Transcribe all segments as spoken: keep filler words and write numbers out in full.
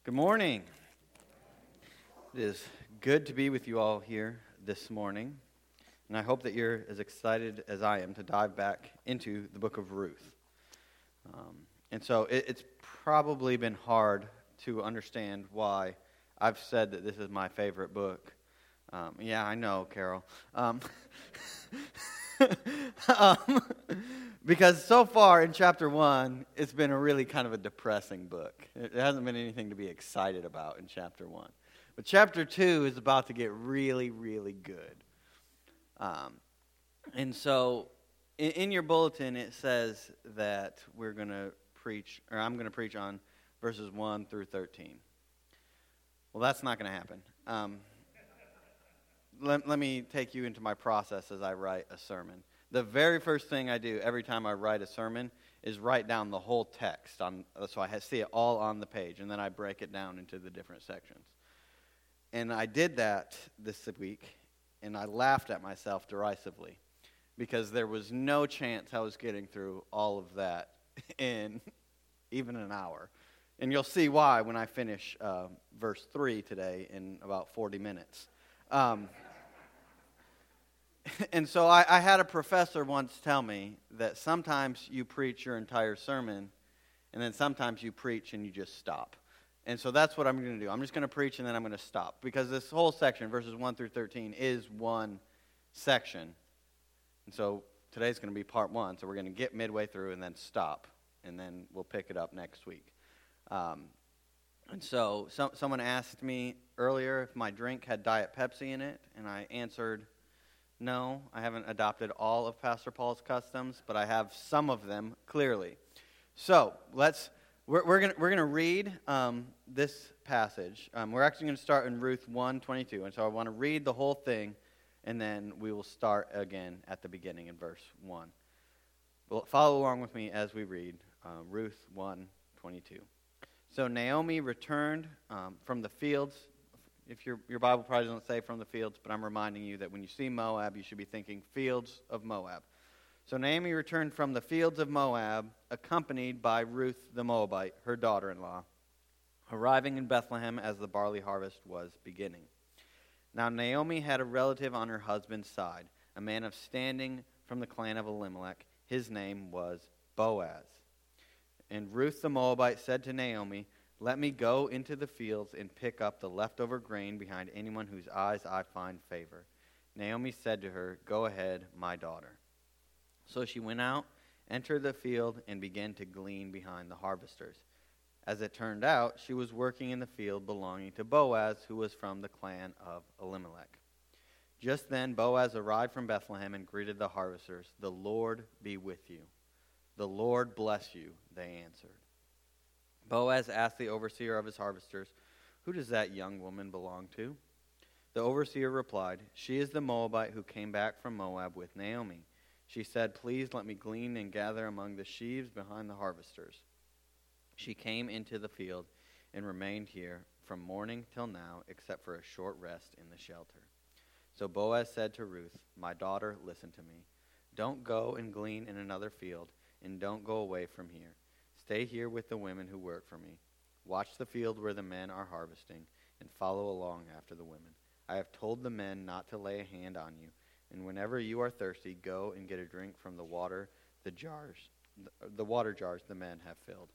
Good morning. It is good to be with you all here this morning, and I hope that you're as excited as I am to dive back into the book of Ruth. Um, and so it, it's probably been hard to understand why I've said that this is my favorite book. Um, yeah, I know, Carol. Um, um, because so far in chapter one, it's been a really kind of a depressing book. It hasn't been anything to be excited about in chapter one. But chapter two is about to get really, really good. Um, and so in, in your bulletin, it says that we're going to preach, or I'm going to preach on verses one through thirteen. Well, that's not going to happen. Um, let, let me take you into my process as I write a sermon. The very first thing I do every time I write a sermon is write down the whole text, on, so I see it all on the page, and then I break it down into the different sections. And I did that this week, and I laughed at myself derisively, because there was no chance I was getting through all of that in even an hour. And you'll see why when I finish uh, verse three today in about forty minutes. Um, and so I, I had a professor once tell me that sometimes you preach your entire sermon, and then sometimes you preach and you just stop. And so that's what I'm going to do. I'm just going to preach and then I'm going to stop. Because this whole section, verses one through thirteen, is one section. And so today's going to be part one. So we're going to get midway through and then stop. And then we'll pick it up next week. Um, and so some, someone asked me earlier if my drink had Diet Pepsi in it. And I answered, no, I haven't adopted all of Pastor Paul's customs, but I have some of them clearly. So let's... We're, we're going we're gonna read um, this passage. Um, we're actually going to start in Ruth one twenty-two. And so I want to read the whole thing, and then we will start again at the beginning in verse one. Well, follow along with me as we read uh, Ruth one twenty-two. So Naomi returned um, from the fields. If your, your Bible probably doesn't say from the fields, but I'm reminding you that when you see Moab, you should be thinking fields of Moab. So Naomi returned from the fields of Moab, accompanied by Ruth the Moabite, her daughter-in-law, arriving in Bethlehem as the barley harvest was beginning. Now Naomi had a relative on her husband's side, a man of standing from the clan of Elimelech. His name was Boaz. And Ruth the Moabite said to Naomi, "Let me go into the fields and pick up the leftover grain behind anyone whose eyes I find favor." Naomi said to her, "Go ahead, my daughter." So she went out, entered the field, and began to glean behind the harvesters. As it turned out, she was working in the field belonging to Boaz, who was from the clan of Elimelech. Just then Boaz arrived from Bethlehem and greeted the harvesters. "The Lord be with you." "The Lord bless you," they answered. Boaz asked the overseer of his harvesters, "Who does that young woman belong to?" The overseer replied, "She is the Moabite who came back from Moab with Naomi. She said, 'Please let me glean and gather among the sheaves behind the harvesters.' She came into the field and remained here from morning till now, except for a short rest in the shelter." So Boaz said to Ruth, "My daughter, listen to me. Don't go and glean in another field, and don't go away from here. Stay here with the women who work for me. Watch the field where the men are harvesting, and follow along after the women. I have told the men not to lay a hand on you. And whenever you are thirsty, go and get a drink from the water, the jars, the water jars the men have filled."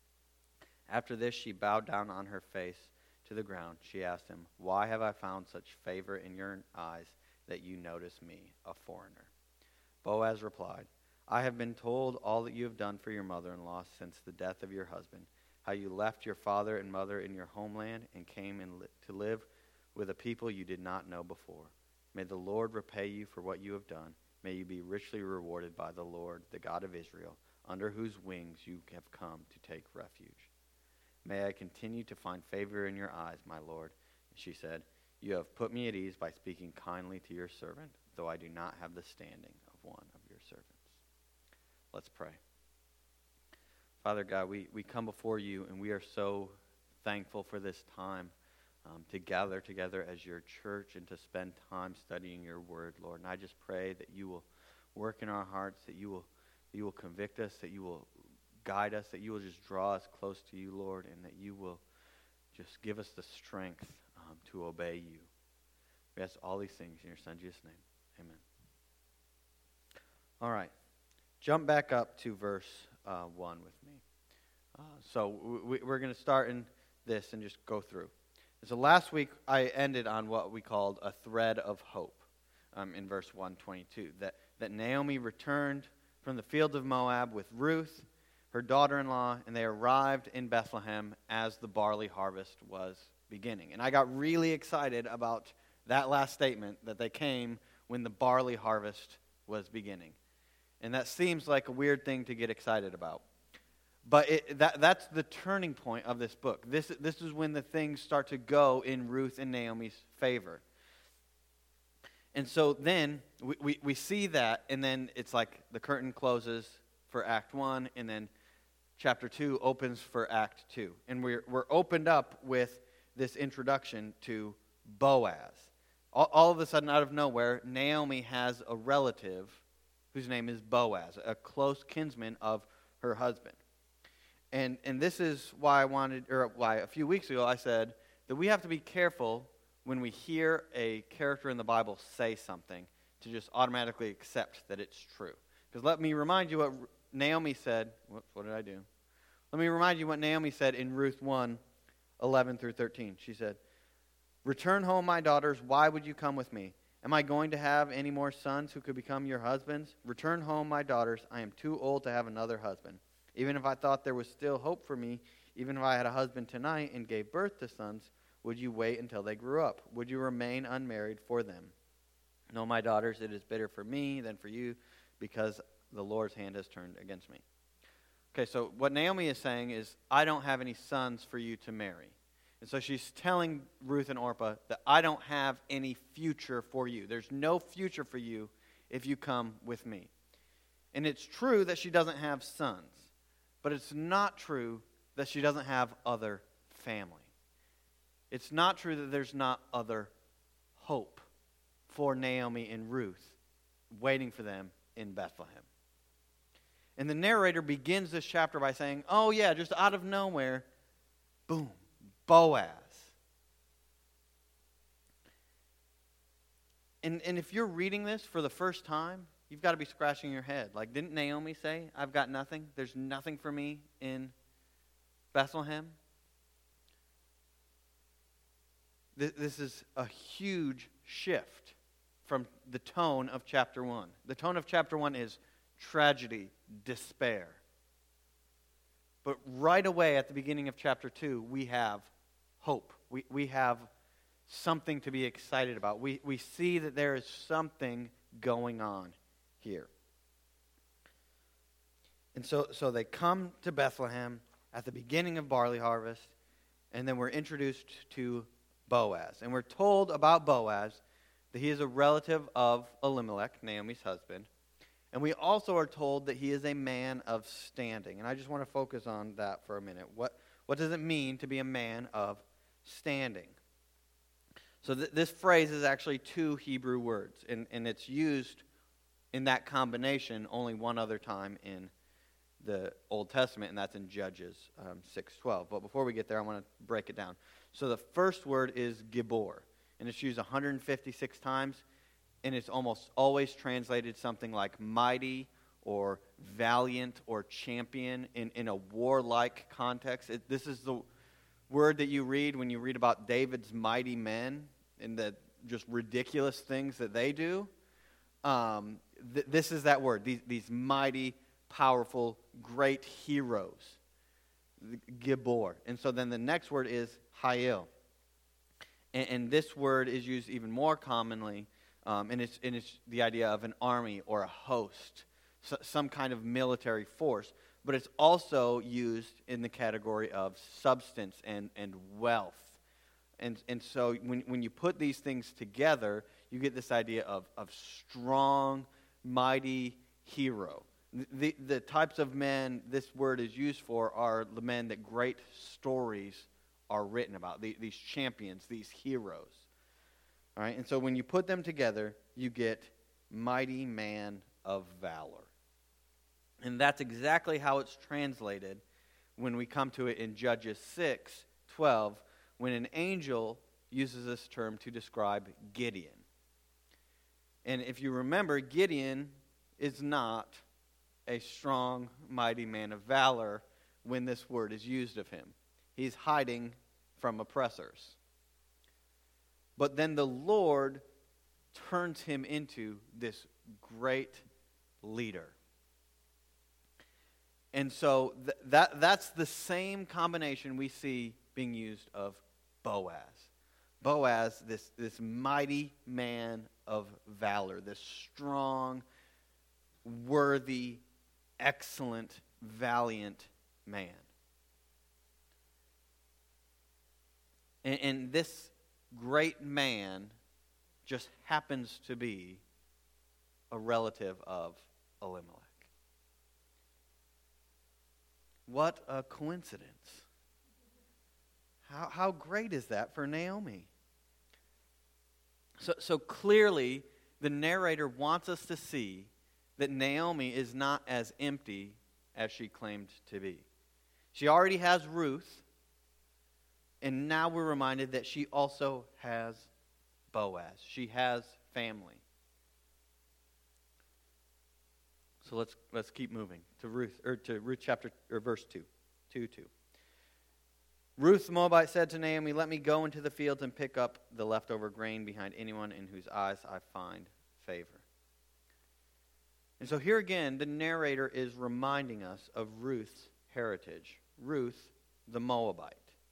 After this, she bowed down on her face to the ground. She asked him, "Why have I found such favor in your eyes that you notice me, a foreigner?" Boaz replied, "I have been told all that you have done for your mother-in-law since the death of your husband, how you left your father and mother in your homeland and came in li- to live with a people you did not know before. May the Lord repay you for what you have done. May you be richly rewarded by the Lord, the God of Israel, under whose wings you have come to take refuge. May I continue to find favor in your eyes, my Lord." And she said, "You have put me at ease by speaking kindly to your servant, though I do not have the standing of one of your servants." Let's pray. Father God, we, we come before you, and we are so thankful for this time. Um, to gather together as your church and to spend time studying your word, Lord. And I just pray that you will work in our hearts, that you will, that you will convict us, that you will guide us, that you will just draw us close to you, Lord, and that you will just give us the strength um, to obey you. We ask all these things in your Son Jesus' name. Amen. All right. Jump back up to verse uh, one with me. Uh, so we, we're going to start in this and just go through. So last week I ended on what we called a thread of hope um, in verse one twenty-two. That, that Naomi returned from the fields of Moab with Ruth, her daughter-in-law, and they arrived in Bethlehem as the barley harvest was beginning. And I got really excited about that last statement, that they came when the barley harvest was beginning. And that seems like a weird thing to get excited about. But it, that, that's the turning point of this book. This, this is when the things start to go in Ruth and Naomi's favor. And so then we, we, we see that, and then it's like the curtain closes for Act one, and then chapter two opens for Act two. And we're, we're opened up with this introduction to Boaz. All, all of a sudden, out of nowhere, Naomi has a relative whose name is Boaz, a close kinsman of her husband. And and this is why I wanted, or why a few weeks ago I said that we have to be careful when we hear a character in the Bible say something to just automatically accept that it's true. Because let me remind you what Naomi said. What, what did I do? Let me remind you what Naomi said in Ruth one, eleven through thirteen. She said, "Return home, my daughters. Why would you come with me? Am I going to have any more sons who could become your husbands? Return home, my daughters. I am too old to have another husband. Even if I thought there was still hope for me, even if I had a husband tonight and gave birth to sons, would you wait until they grew up? Would you remain unmarried for them? No, my daughters, it is better for me than for you, because the Lord's hand has turned against me." Okay, so what Naomi is saying is, I don't have any sons for you to marry. And so she's telling Ruth and Orpah that I don't have any future for you. There's no future for you if you come with me. And it's true that she doesn't have sons. But it's not true that she doesn't have other family. It's not true that there's not other hope for Naomi and Ruth waiting for them in Bethlehem. And the narrator begins this chapter by saying, oh yeah, just out of nowhere, boom, Boaz. And, and if you're reading this for the first time, you've got to be scratching your head. Like, didn't Naomi say, I've got nothing? There's nothing for me in Bethlehem? This, this is a huge shift from the tone of chapter one. The tone of chapter one is tragedy, despair. But right away at the beginning of chapter two, we have hope. We, we have something to be excited about. We, we see that there is something going on here. And so, so they come to Bethlehem at the beginning of barley harvest, and then we're introduced to Boaz. And we're told about Boaz that he is a relative of Elimelech, Naomi's husband. And we also are told that he is a man of standing. And I just want to focus on that for a minute. What, what does it mean to be a man of standing? So th- this phrase is actually two Hebrew words, and, and it's used in that combination only one other time in the Old Testament, and that's in Judges um, six twelve. But before we get there, I want to break it down. So the first word is Gibor, and it's used one hundred fifty-six times, and it's almost always translated something like mighty or valiant or champion in, in a warlike context. It, this is the word that you read when you read about David's mighty men and the just ridiculous things that they do. Um, th- this is that word, these, these mighty, powerful, great heroes. Gibor. And so then the next word is Hayil. And, and this word is used even more commonly, um, and, it's, and it's the idea of an army or a host, so, some kind of military force. But it's also used in the category of substance and, and wealth. And, and so when, when you put these things together, you get this idea of, of strong, mighty hero. The, the types of men this word is used for are the men that great stories are written about, the, these champions, these heroes. All right, and so when you put them together, you get mighty man of valor. And that's exactly how it's translated when we come to it in Judges six twelve, when an angel uses this term to describe Gideon. And if you remember, Gideon is not a strong, mighty man of valor when this word is used of him. He's hiding from oppressors. But then the Lord turns him into this great leader. And so th- that that's the same combination we see being used of Boaz. Boaz, this, this mighty man of valor, this strong, worthy, excellent, valiant man. And, and this great man just happens to be a relative of Elimelech. What a coincidence. How, how great is that for Naomi? So, so clearly, the narrator wants us to see that Naomi is not as empty as she claimed to be. She already has Ruth, and now we're reminded that she also has Boaz. She has family. So let's let's keep moving to Ruth or to Ruth chapter or verse two, two two. Ruth the Moabite said to Naomi, "Let me go into the fields and pick up the leftover grain behind anyone in whose eyes I find favor." And so here again, the narrator is reminding us of Ruth's heritage. Ruth the Moabite.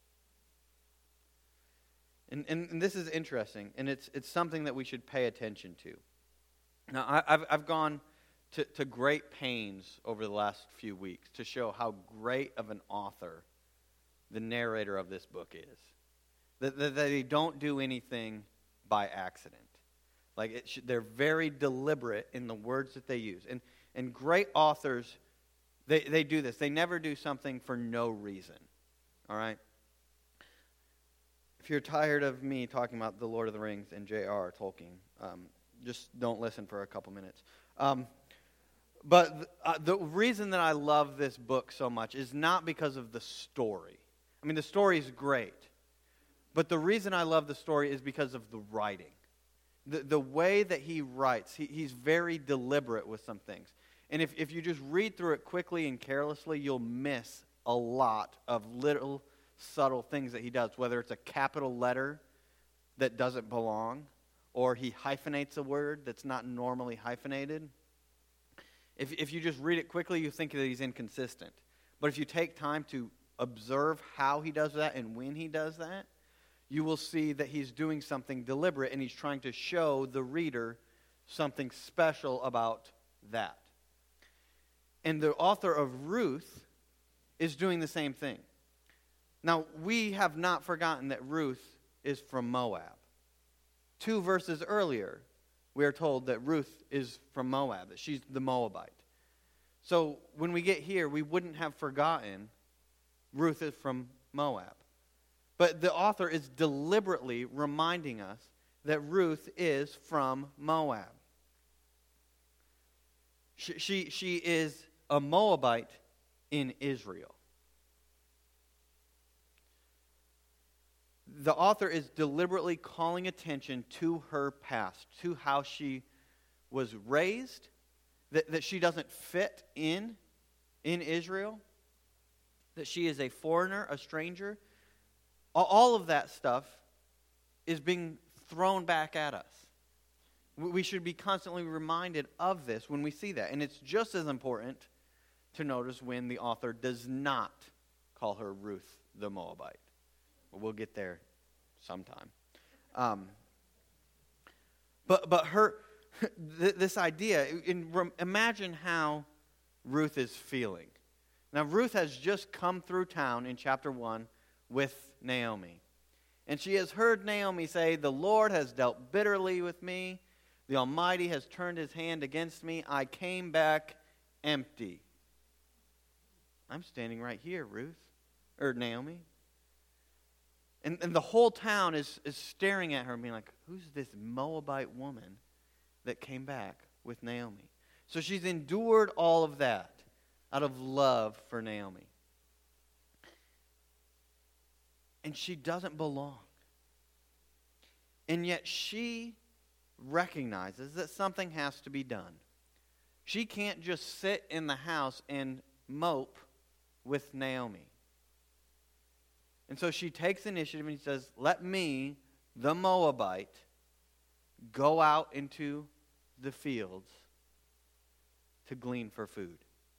And, and, and this is interesting, and it's it's something that we should pay attention to. Now, I, I've I've gone to, to great pains over the last few weeks to show how great of an author the narrator of this book is. That, that they don't do anything by accident. Like it should, they're very deliberate in the words that they use. And and great authors, they, they do this. They never do something for no reason. All right? If you're tired of me talking about The Lord of the Rings and J R R Tolkien, um, just don't listen for a couple minutes. Um, but th- uh, the reason that I love this book so much is not because of the story. I mean, the story is great. But the reason I love the story is because of the writing. The, the way that he writes, he, he's very deliberate with some things. And if, if you just read through it quickly and carelessly, you'll miss a lot of little subtle things that he does, whether it's a capital letter that doesn't belong, or he hyphenates a word that's not normally hyphenated. If, if you just read it quickly, you think that he's inconsistent. But if you take time to observe how he does that and when he does that, you will see that he's doing something deliberate and he's trying to show the reader something special about that. And the author of Ruth is doing the same thing. Now, we have not forgotten that Ruth is from Moab. Two verses earlier, we are told that Ruth is from Moab, that she's the Moabite. So when we get here, we wouldn't have forgotten Ruth is from Moab. But the author is deliberately reminding us that Ruth is from Moab. She, she, she is a Moabite in Israel. The author is deliberately calling attention to her past, to how she was raised, that, that she doesn't fit in in Israel, that she is a foreigner, a stranger. All of that stuff is being thrown back at us. We should be constantly reminded of this when we see that. And it's just as important to notice when the author does not call her Ruth the Moabite. We'll get there sometime. Um, but but her th- this idea, in, imagine how Ruth is feeling. Now, Ruth has just come through town in chapter one with Naomi. And she has heard Naomi say, "The Lord has dealt bitterly with me. The Almighty has turned his hand against me. I came back empty." I'm standing right here, Ruth, or Naomi. And, and the whole town is, is staring at her and being like, who's this Moabite woman that came back with Naomi? So she's endured all of that out of love for Naomi. and she doesn't belong. And yet she recognizes that something has to be done. She can't just sit in the house and mope with Naomi. And so she takes initiative and she says, let me, the Moabite, go out into the fields to glean for food.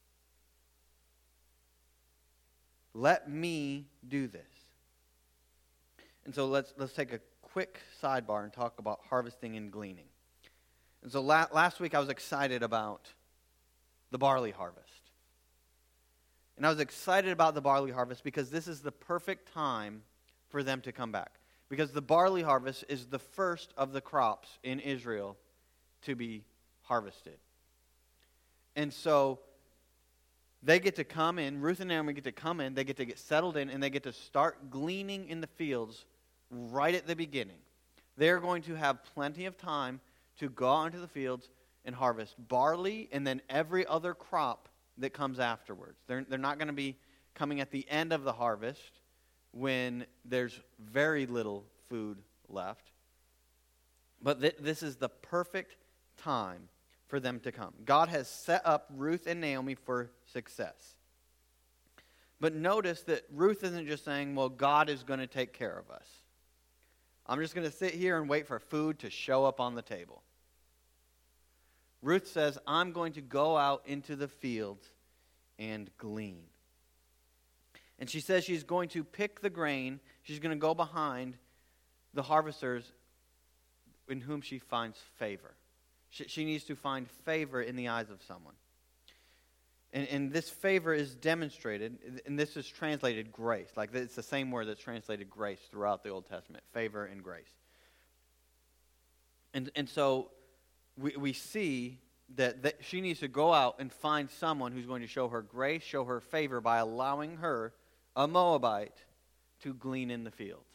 Let me do this. And so let's let's take a quick sidebar and talk about harvesting and gleaning. And so la- last week I was excited about the barley harvest. And I was excited about the barley harvest because this is the perfect time for them to come back. Because the barley harvest is the first of the crops in Israel to be harvested. And so they get to come in, Ruth and Naomi get to come in, they get to get settled in, and they get to start gleaning in the fields right at the beginning. They're going to have plenty of time to go out into the fields and harvest barley and then every other crop that comes afterwards. They're, they're not going to be coming at the end of the harvest when there's very little food left. But th- this is the perfect time for them to come. God has set up Ruth and Naomi for success. But notice that Ruth isn't just saying, well, God is going to take care of us. I'm just going to sit here and wait for food to show up on the table. Ruth says, I'm going to go out into the fields and glean. And she says she's going to pick the grain. She's going to go behind the harvesters in whom she finds favor. She, she needs to find favor in the eyes of someone. And, and this favor is demonstrated, and this is translated grace. Like it's the same word that's translated grace throughout the Old Testament, favor and grace. And, and so we, we see that, that she needs to go out and find someone who's going to show her grace, show her favor by allowing her, a Moabite, to glean in the fields.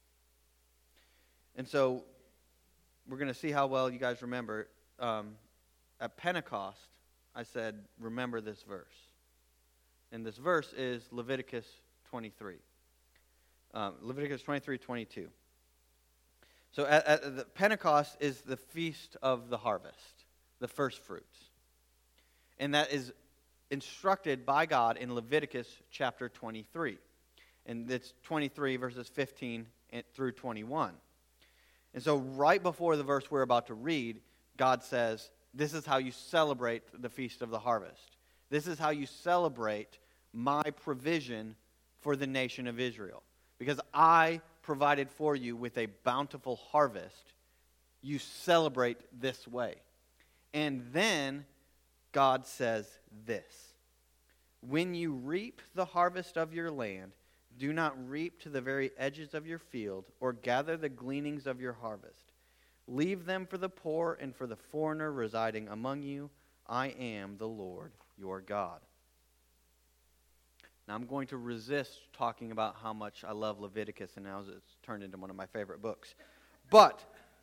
And so we're going to see how well you guys remember. Um, at Pentecost, I said, remember this verse. And this verse is Leviticus twenty-three. Um, Leviticus twenty-three, twenty-two. So at, at the Pentecost is the feast of the harvest, the first fruits. And that is instructed by God in Leviticus chapter twenty-three. And it's twenty-three verses fifteen through twenty-one. And so right before the verse we're about to read, God says, this is how you celebrate the feast of the harvest. This is how you celebrate my provision for the nation of Israel. Because I provided for you with a bountiful harvest, you celebrate this way. And then God says this: when you reap the harvest of your land, do not reap to the very edges of your field or gather the gleanings of your harvest. Leave them for the poor and for the foreigner residing among you. I am the Lord your God. Now I'm going to resist talking about how much I love Leviticus, and now it's turned into one of my favorite books. But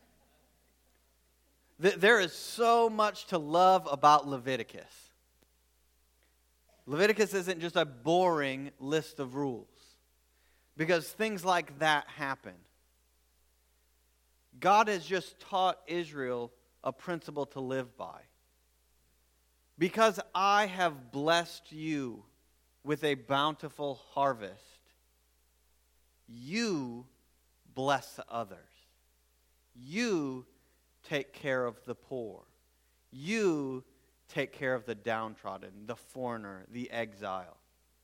th- there is so much to love about Leviticus. Leviticus isn't just a boring list of rules, because things like that happen. God has just taught Israel a principle to live by. Because I have blessed you with a bountiful harvest, you bless others. You take care of the poor. You take care of the downtrodden, the foreigner, the exile.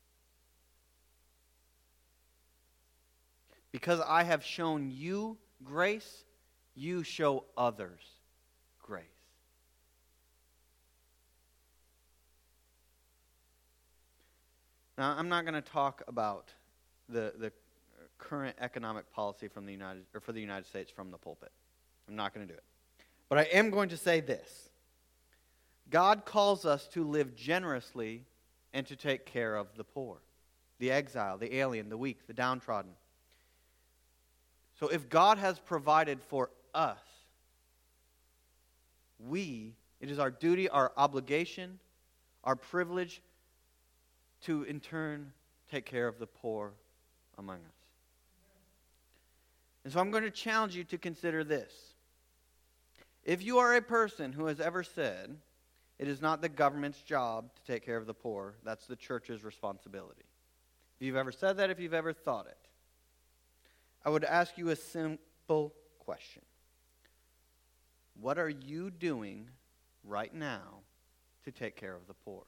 Because I have shown you grace, you show others grace. Now, I'm not going to talk about the, the current economic policy from the United or for the United States from the pulpit. I'm not going to do it. But I am going to say this. God calls us to live generously and to take care of the poor, the exile, the alien, the weak, the downtrodden. So if God has provided for us, we, it is our duty, our obligation, our privilege to in turn take care of the poor among us. And so I'm going to challenge you to consider this. If you are a person who has ever said, it is not the government's job to take care of the poor, that's the church's responsibility. If you've ever said that, if you've ever thought it, I would ask you a simple question. What are you doing right now to take care of the poor?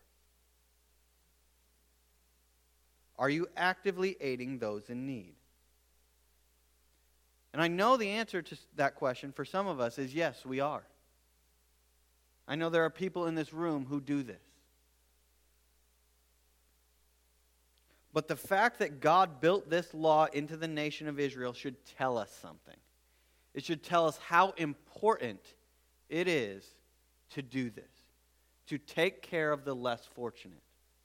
Are you actively aiding those in need? And I know the answer to that question for some of us is yes, we are. I know there are people in this room who do this. But the fact that God built this law into the nation of Israel should tell us something. It should tell us how important it is to do this, to take care of the less fortunate.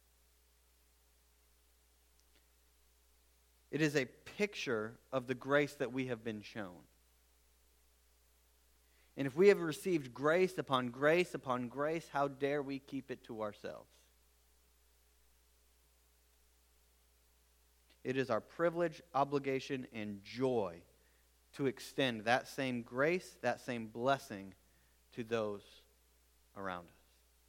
It is a picture of the grace that we have been shown. And if we have received grace upon grace upon grace, how dare we keep it to ourselves? It is our privilege, obligation, and joy to extend that same grace, that same blessing to those around us.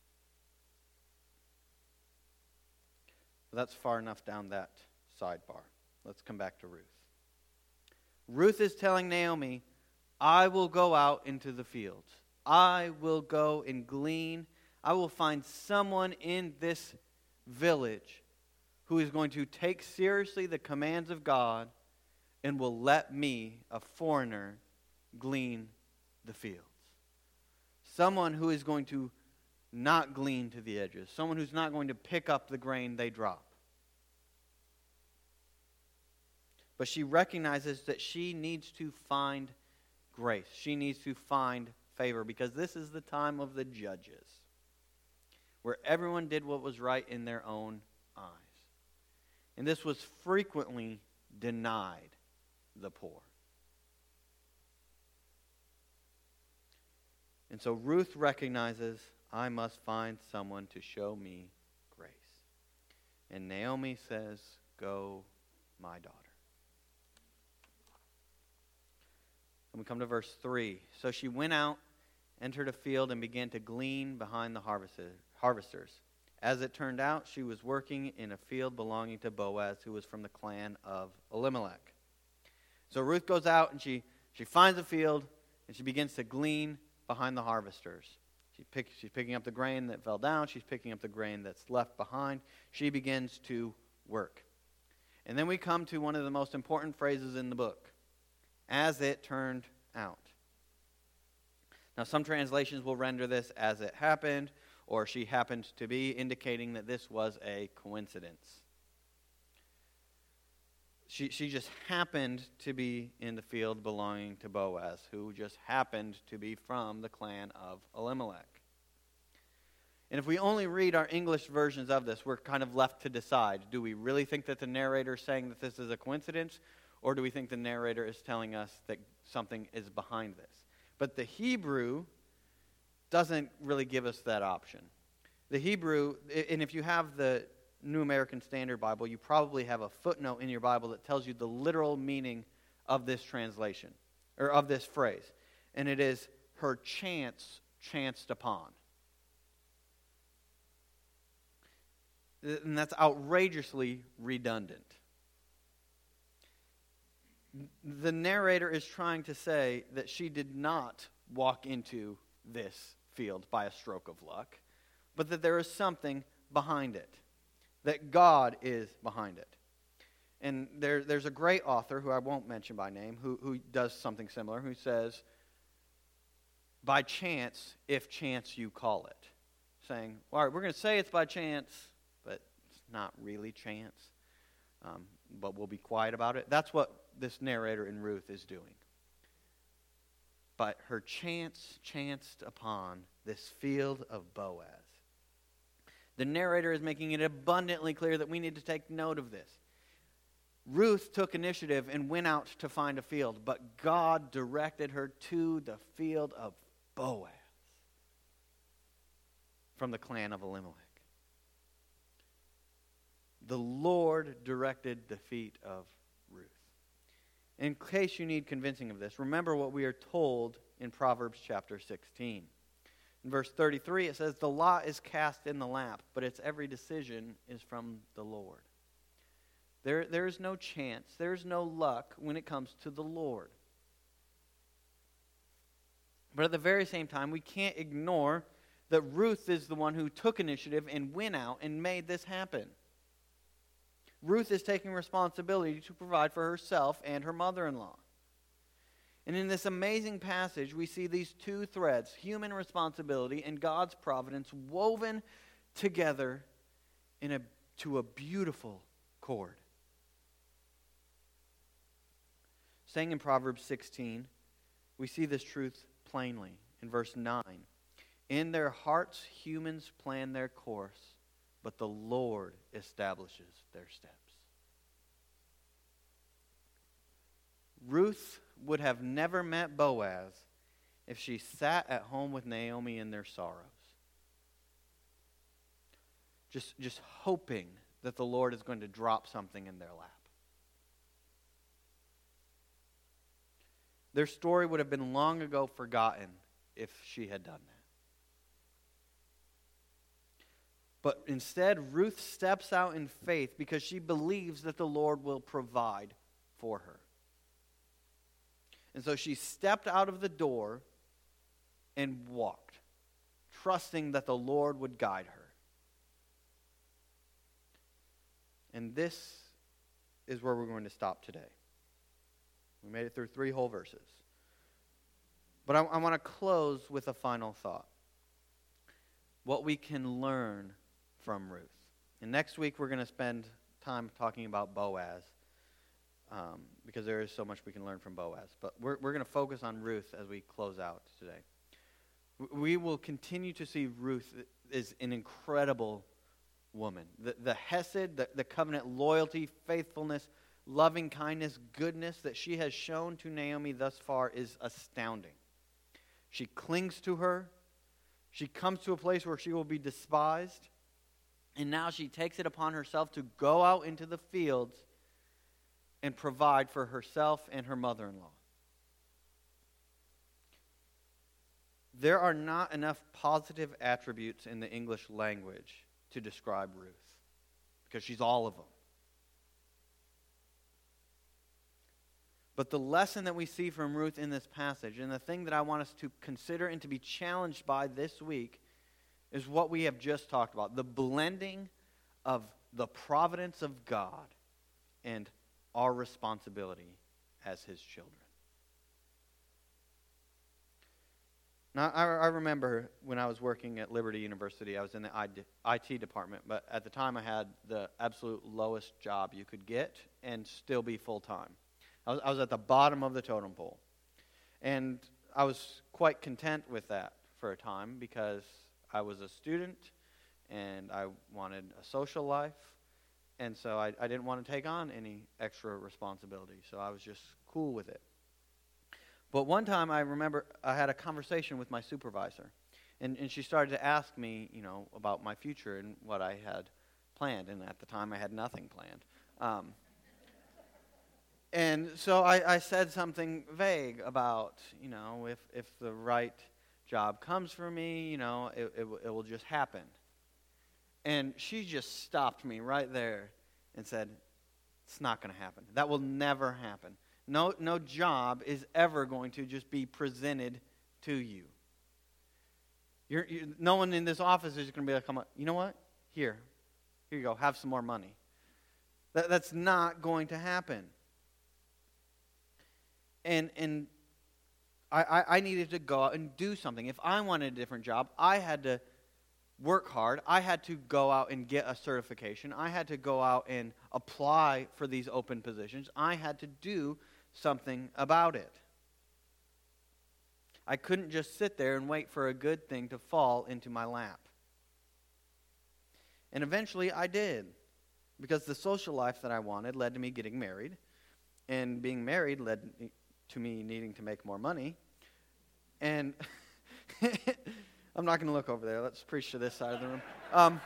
That's far enough down that sidebar. Let's come back to Ruth. Ruth is telling Naomi, I will go out into the fields. I will go and glean. I will find someone in this village who is going to take seriously the commands of God and will let me, a foreigner, glean the fields. Someone who is going to not glean to the edges. Someone who's not going to pick up the grain they drop. But she recognizes that she needs to find grace. She needs to find favor because this is the time of the judges, where everyone did what was right in their own eyes. And this was frequently denied the poor. And so Ruth recognizes, I must find someone to show me grace. And Naomi says, go, my daughter. And we come to verse three. So she went out, entered a field, and began to glean behind the harvesters. As it turned out, she was working in a field belonging to Boaz, who was from the clan of Elimelech. So Ruth goes out, and she, she finds a field, and she begins to glean behind the harvesters. She pick, she's picking up the grain that fell down. She's picking up the grain that's left behind. She begins to work. And then we come to one of the most important phrases in the book. As it turned out. Now, some translations will render this as it happened, or she happened to be, indicating that this was a coincidence. She, she just happened to be in the field belonging to Boaz, who just happened to be from the clan of Elimelech. And if we only read our English versions of this, we're kind of left to decide, do we really think that the narrator is saying that this is a coincidence, or do we think the narrator is telling us that something is behind this? But the Hebrew doesn't really give us that option. The Hebrew, and if you have the New American Standard Bible, you probably have a footnote in your Bible that tells you the literal meaning of this translation, or of this phrase. And it is, her chance chanced upon. And that's outrageously redundant. The narrator is trying to say that she did not walk into this field by a stroke of luck, but that there is something behind it, that God is behind it. And there, there's a great author, who I won't mention by name, who, who does something similar, who says, by chance, if chance you call it. Saying, all right, we're going to say it's by chance, but it's not really chance. Um, but we'll be quiet about it. That's what this narrator in Ruth is doing. But her chance chanced upon this field of Boaz. The narrator is making it abundantly clear that we need to take note of this. Ruth took initiative and went out to find a field, but God directed her to the field of Boaz from the clan of Elimelech. The Lord directed the feet of Ruth. In case you need convincing of this, remember what we are told in Proverbs chapter sixteen. In verse thirty-three, it says, "The lot is cast in the lap, but its every decision is from the Lord." There, there is no chance, there is no luck when it comes to the Lord. But at the very same time, we can't ignore that Ruth is the one who took initiative and went out and made this happen. Ruth is taking responsibility to provide for herself and her mother-in-law. And in this amazing passage, we see these two threads, human responsibility and God's providence, woven together in a, to a beautiful cord. Staying in Proverbs sixteen, we see this truth plainly in verse nine. "In their hearts humans plan their course, but the Lord establishes their steps." Ruth would have never met Boaz if she sat at home with Naomi in their sorrows, just, just hoping that the Lord is going to drop something in their lap. Their story would have been long ago forgotten if she had done that. But instead, Ruth steps out in faith because she believes that the Lord will provide for her. And so she stepped out of the door and walked, trusting that the Lord would guide her. And this is where we're going to stop today. We made it through three whole verses. But I, I want to close with a final thought. What we can learn from Ruth. And next week we're going to spend time talking about Boaz. Um, because there is so much we can learn from Boaz. But we're, we're going to focus on Ruth as we close out today. We will continue to see Ruth as an incredible woman. The, the hesed, the, the covenant loyalty, faithfulness, loving kindness, goodness that she has shown to Naomi thus far is astounding. She clings to her. She comes to a place where she will be despised. And now she takes it upon herself to go out into the fields and provide for herself and her mother-in-law. There are not enough positive attributes in the English language to describe Ruth, because she's all of them. But the lesson that we see from Ruth in this passage, and the thing that I want us to consider and to be challenged by this week, is what we have just talked about. The blending of the providence of God and our responsibility as His children. Now, I, I remember when I was working at Liberty University, I was in the I T department, but at the time I had the absolute lowest job you could get and still be full-time. I was, I was at the bottom of the totem pole. And I was quite content with that for a time because I was a student and I wanted a social life. And so I, I didn't want to take on any extra responsibility. So I was just cool with it. But one time I remember I had a conversation with my supervisor. And, and she started to ask me, you know, about my future and what I had planned. And at the time I had nothing planned. Um, and so I, I said something vague about, you know, if, if the right job comes for me, you know, it, it, it will just happen. And she just stopped me right there and said, "It's not going to happen. That will never happen. No, no job is ever going to just be presented to you. You're, you're, no one in this office is going to be like, come on, you know what? Here, here you go. Have some more money." That, that's not going to happen. And and I, I, I needed to go out and do something. If I wanted a different job, I had to work hard. I had to go out and get a certification. I had to go out and apply for these open positions. I had to do something about it. I couldn't just sit there and wait for a good thing to fall into my lap. And eventually I did, because the social life that I wanted led to me getting married, and being married led to me needing to make more money. And I'm not going to look over there. Let's preach to this side of the room. Um,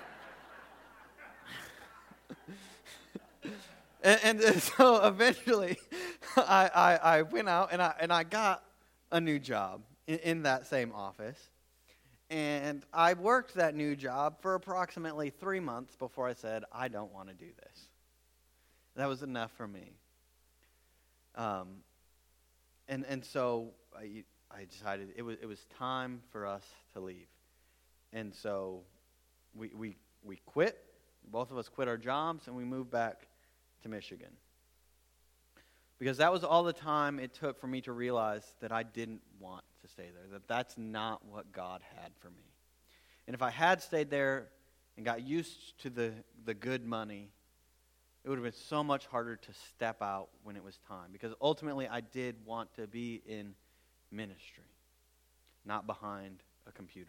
and, and so eventually, I, I, I went out and I, and I got a new job in, in that same office. And I worked that new job for approximately three months before I said, I don't want to do this. That was enough for me. Um, and and so I, I decided it was it was time for us to leave. And so we we we quit. Both of us quit our jobs and we moved back to Michigan. Because that was all the time it took for me to realize that I didn't want to stay there, that that's not what God had for me. And if I had stayed there and got used to the, the good money, it would have been so much harder to step out when it was time. Because ultimately I did want to be in ministry, not behind a computer.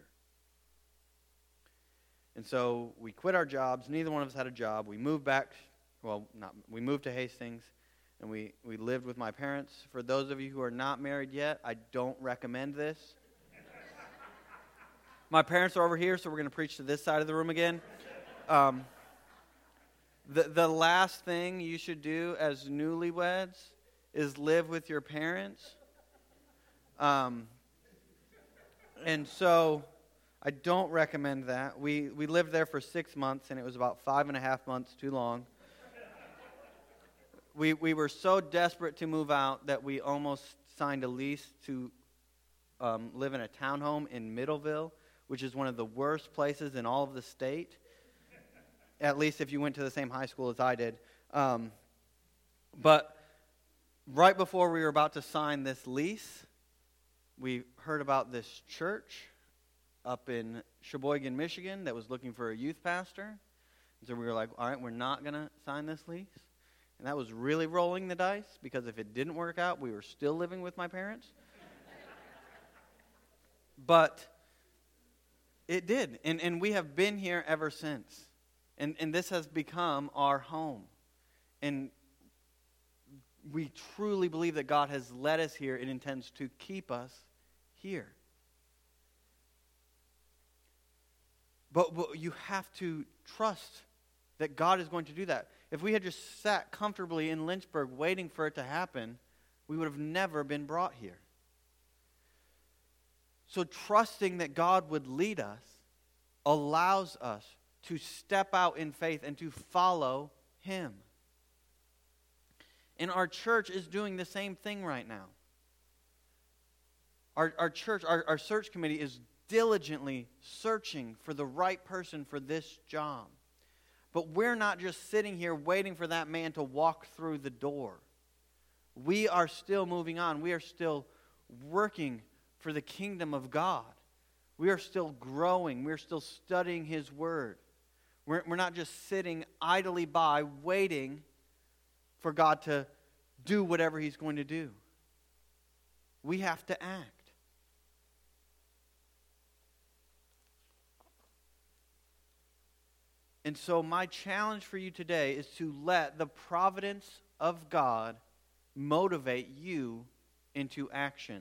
And so we quit our jobs. Neither one of us had a job. We moved back, well, not we moved to Hastings. And we, we lived with my parents. For those of you who are not married yet, I don't recommend this. My parents are over here, so we're going to preach to this side of the room again. Um, the, the last thing you should do as newlyweds is live with your parents. Um, and so I don't recommend that. We, we lived there for six months, and it was about five and a half months too long. We we were so desperate to move out that we almost signed a lease to um, live in a townhome in Middleville, which is one of the worst places in all of the state, at least if you went to the same high school as I did. Um, but right before we were about to sign this lease, we heard about this church up in Sheboygan, Michigan, that was looking for a youth pastor. So we were like, all right, we're not going to sign this lease. And that was really rolling the dice, because if it didn't work out, we were still living with my parents. But it did. And, and we have been here ever since. And, and this has become our home. And we truly believe that God has led us here and intends to keep us here. But, but you have to trust that God is going to do that. If we had just sat comfortably in Lynchburg waiting for it to happen, we would have never been brought here. So trusting that God would lead us allows us to step out in faith and to follow Him. And our church is doing the same thing right now. Our, our church, our, our search committee is diligently searching for the right person for this job. But we're not just sitting here waiting for that man to walk through the door. We are still moving on. We are still working for the kingdom of God. We are still growing. We're still studying His Word. We're, we're not just sitting idly by waiting for God to do whatever He's going to do. We have to act. And so my challenge for you today is to let the providence of God motivate you into action.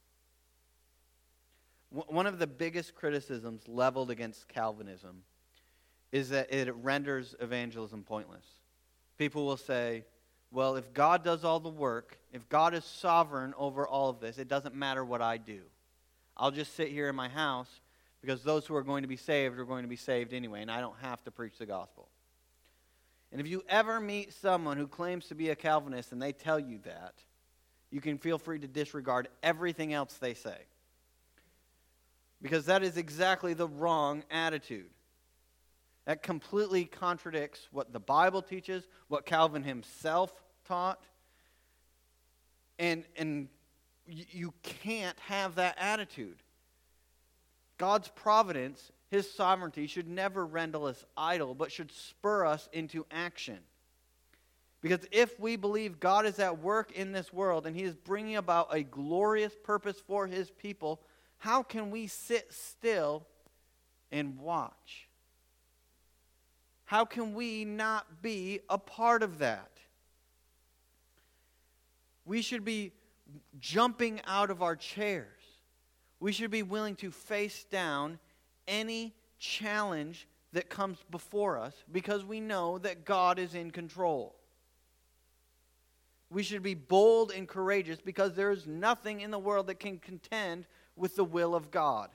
One of the biggest criticisms leveled against Calvinism is that it renders evangelism pointless. People will say, well, if God does all the work, if God is sovereign over all of this, it doesn't matter what I do. I'll just sit here in my house, because those who are going to be saved are going to be saved anyway, and I don't have to preach the gospel. And if you ever meet someone who claims to be a Calvinist and they tell you that, you can feel free to disregard everything else they say. Because that is exactly the wrong attitude. That completely contradicts what the Bible teaches, what Calvin himself taught. And, and you can't have that attitude. God's providence, His sovereignty, should never render us idle, but should spur us into action. Because if we believe God is at work in this world and He is bringing about a glorious purpose for His people, how can we sit still and watch? How can we not be a part of that? We should be jumping out of our chairs. We should be willing to face down any challenge that comes before us because we know that God is in control. We should be bold and courageous because there is nothing in the world that can contend with the will of God.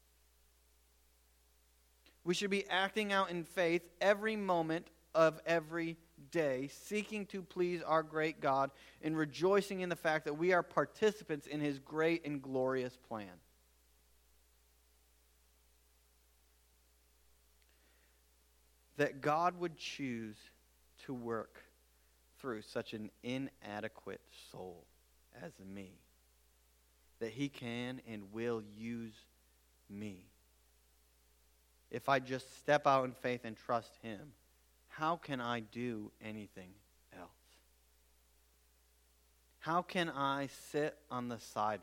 We should be acting out in faith every moment of every day, seeking to please our great God and rejoicing in the fact that we are participants in His great and glorious plan. That God would choose to work through such an inadequate soul as me. That He can and will use me. If I just step out in faith and trust Him, how can I do anything else? How can I sit on the sideline?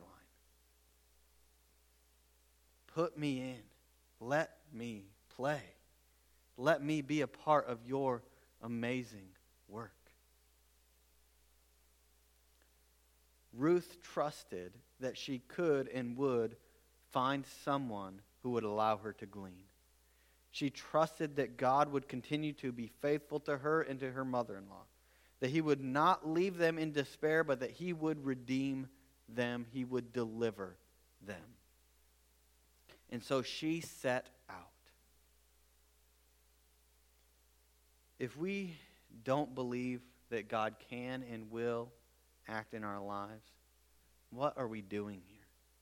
Put me in. Let me play. Let me be a part of your amazing work. Ruth trusted that she could and would find someone who would allow her to glean. She trusted that God would continue to be faithful to her and to her mother-in-law. That He would not leave them in despair, but that He would redeem them. He would deliver them. And so she set out. If we don't believe that God can and will act in our lives, what are we doing here?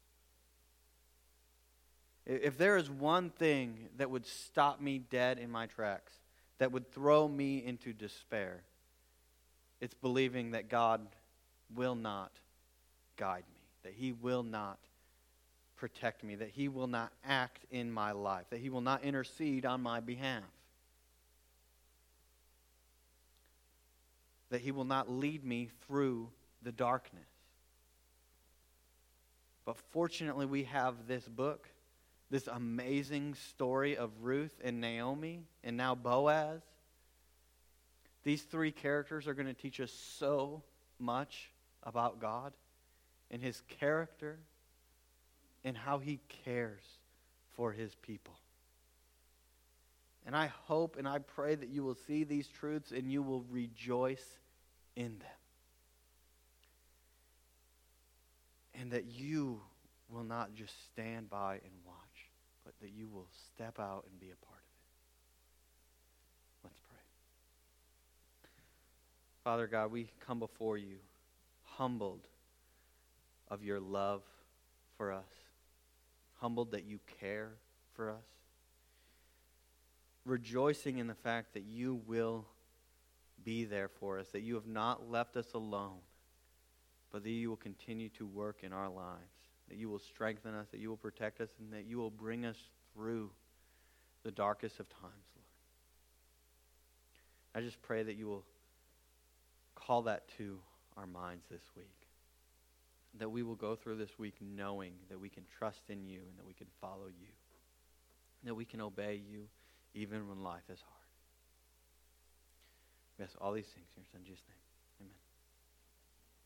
If there is one thing that would stop me dead in my tracks, that would throw me into despair, it's believing that God will not guide me, that He will not protect me, that He will not act in my life, that He will not intercede on my behalf, that He will not lead me through the darkness. But fortunately, we have this book, this amazing story of Ruth and Naomi and now Boaz. These three characters are going to teach us so much about God and His character and how He cares for His people. And I hope and I pray that you will see these truths and you will rejoice in them. And that you will not just stand by and watch, but that you will step out and be a part of it. Let's pray. Father God, we come before you humbled of your love for us, humbled that you care for us, rejoicing in the fact that you will be there for us, that you have not left us alone, but that you will continue to work in our lives, that you will strengthen us, that you will protect us, and that you will bring us through the darkest of times, Lord. I just pray that you will call that to our minds this week, that we will go through this week knowing that we can trust in you and that we can follow you, that we can obey you even when life is hard. We ask all these things in your Son Jesus' name. Amen.